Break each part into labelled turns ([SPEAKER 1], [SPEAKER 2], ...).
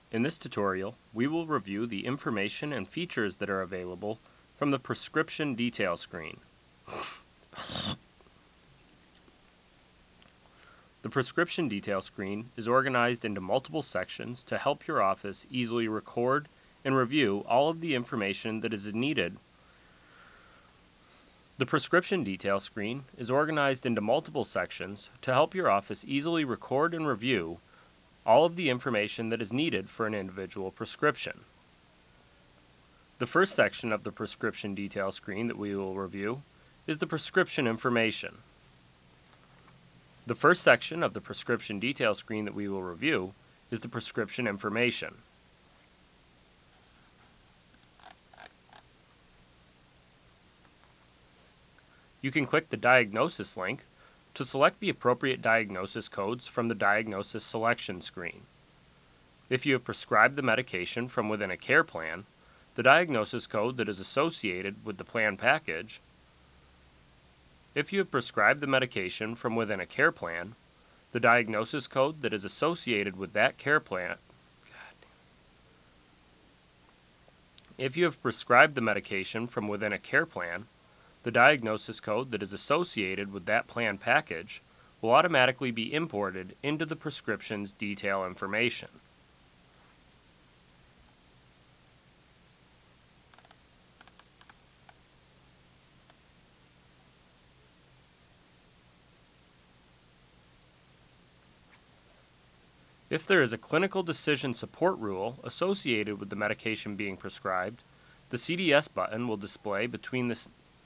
[SPEAKER 1] In this tutorial, we will review the information and features that are available from the prescription detail screen. The prescription detail screen is organized into multiple sections to help your office easily record and review all of the information that is needed. The prescription detail screen is organized into multiple sections to help your office easily record and review all of the information that is needed for an individual prescription. The first section of the prescription detail screen that we will review is the prescription information. The first section of the prescription detail screen that we will review is the prescription information. You can click the diagnosis link to select the appropriate diagnosis codes from the diagnosis selection screen. If you have prescribed the medication from within a care plan, the diagnosis code that is associated with the plan package. If you have prescribed the medication from within a care plan, the diagnosis code that is associated with that care plan. If you have prescribed the medication from within a care plan, the diagnosis code that is associated with that plan package will automatically be imported into the prescription's detail information. If there is a clinical decision support rule associated with the medication being prescribed, the CDS button will display between the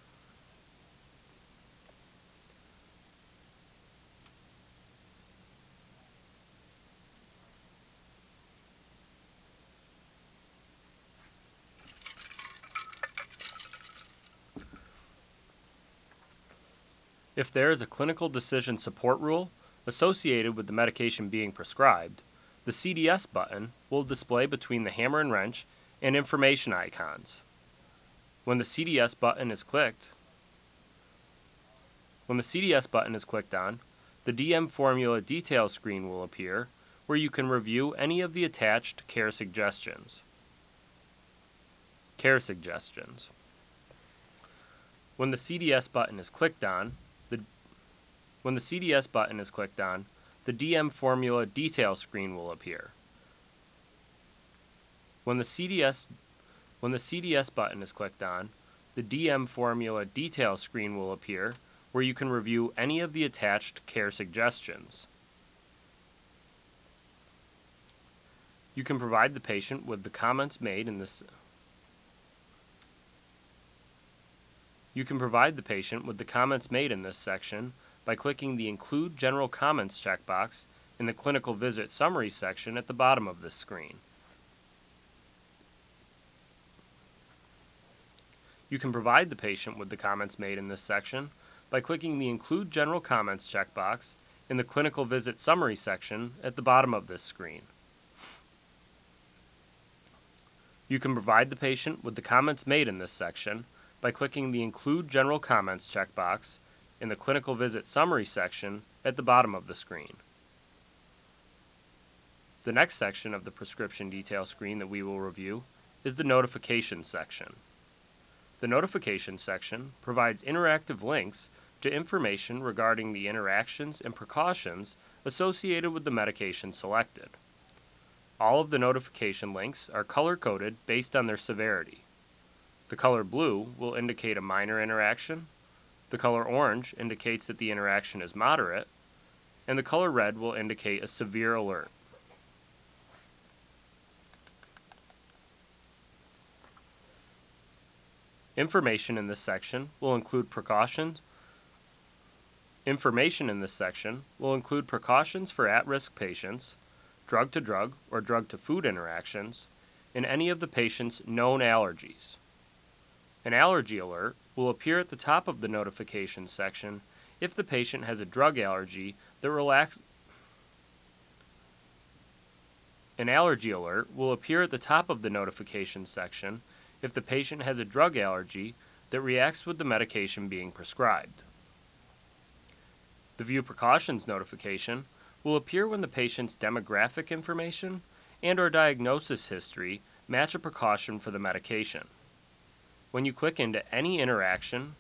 [SPEAKER 1] If there is a clinical decision support rule associated with the medication being prescribed, the CDS button will display between the hammer and wrench and information icons. When the CDS button is clicked on, the DM formula detail screen will appear where you can review any of the attached care suggestions. When the CDS button is clicked on, the DM formula detail screen will appear. When the CDS button is clicked on, the DM formula detail screen will appear where you can review any of the attached care suggestions. You can provide the patient with the comments made in this section by clicking the Include General Comments checkbox in the Clinical Visit Summary section at the bottom of this screen. You can provide the patient with the comments made in this section by clicking the Include General Comments checkbox in the Clinical Visit Summary section at the bottom of this screen. You can provide the patient with the comments made in this section by clicking the Include General Comments checkbox in the Clinical Visit Summary section at the bottom of the screen. The next section of the prescription detail screen that we will review is the Notification section. The Notification section provides interactive links to information regarding the interactions and precautions associated with the medication selected. All of the notification links are color-coded based on their severity. The color blue will indicate a minor interaction, the color orange indicates that the interaction is moderate, and the color red will indicate a severe alert. Information in this section will include precautions for at-risk patients, drug-to-drug or drug-to-food interactions, and any of the patient's known allergies. An allergy alert will appear at the top of the notification section if the patient has a drug allergy that reacts with the medication being prescribed. The View Precautions notification will appear when the patient's demographic information and/or diagnosis history match a precaution for the medication. When you click into any interaction,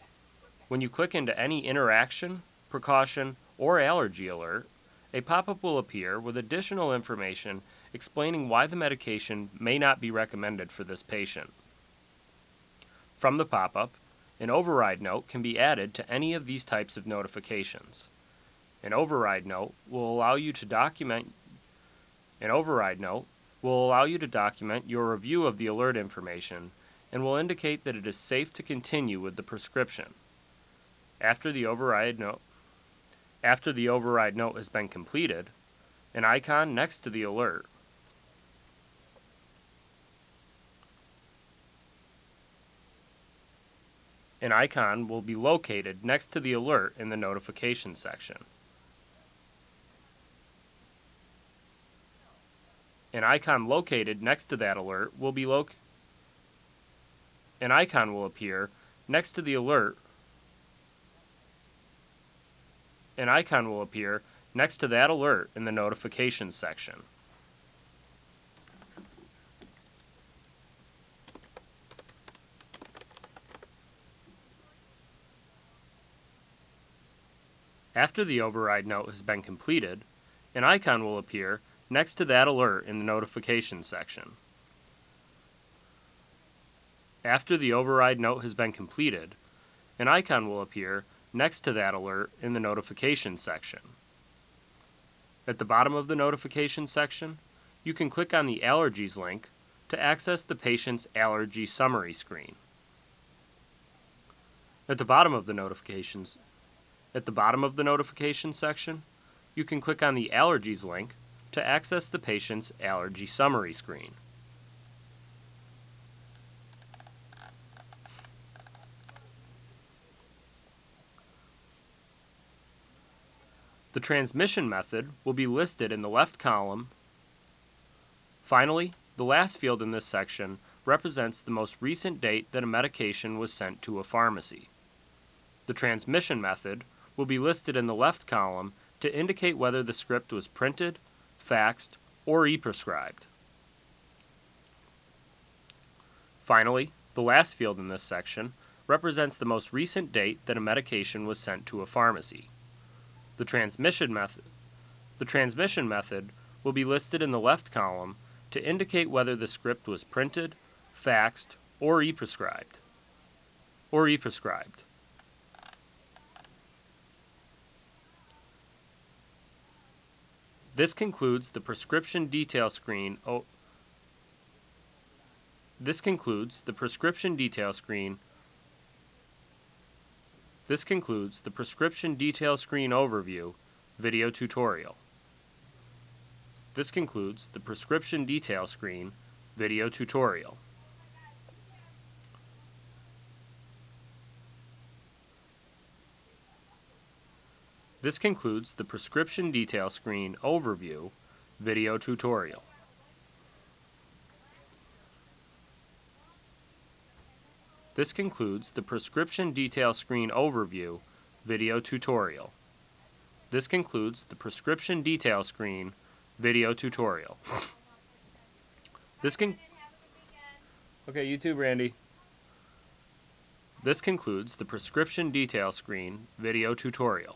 [SPEAKER 1] precaution, or allergy alert, a pop-up will appear with additional information explaining why the medication may not be recommended for this patient. From the pop-up, an override note can be added to any of these types of notifications. An override note will allow you to document your review of the alert information and will indicate that it is safe to continue with the prescription. After the override note has been completed, an icon next to the alert will be located next to the alert in the notification section. An icon located next to that alert will be An icon will appear next to the alert. An icon will appear next to that alert in the notification section. After the override note has been completed, an icon will appear next to that alert in the notification section. After the override note has been completed, an icon will appear next to that alert in the notification section. At the bottom of the notification section, you can click on the Allergies link to access the patient's allergy summary screen. At the bottom of the notification section, you can click on the Allergies link to access the patient's allergy summary screen. The transmission method will be listed in the left column. Finally, the last field in this section represents the most recent date that a medication was sent to a pharmacy. The transmission method will be listed in the left column to indicate whether the script was printed, faxed, or e-prescribed. Finally, the last field in this section represents the most recent date that a medication was sent to a pharmacy. The transmission method will be listed in the left column to indicate whether the script was printed, faxed, or e-prescribed. This concludes the prescription detail screen overview video tutorial. This concludes the prescription detail screen video tutorial. This concludes the prescription detail screen overview video tutorial. This concludes the prescription detail screen overview video tutorial. This concludes the prescription detail screen video tutorial. Okay, you too, Brandy. This concludes the prescription detail screen video tutorial.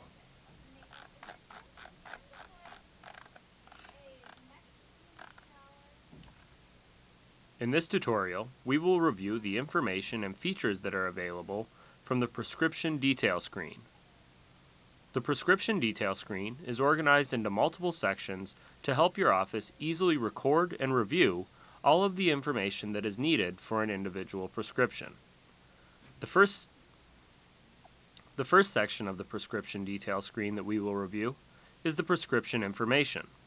[SPEAKER 1] In this tutorial, we will review the information and features that are available from the prescription detail screen. The prescription detail screen is organized into multiple sections to help your office easily record and review all of the information that is needed for an individual prescription. The first section of the prescription detail screen that we will review is the prescription information.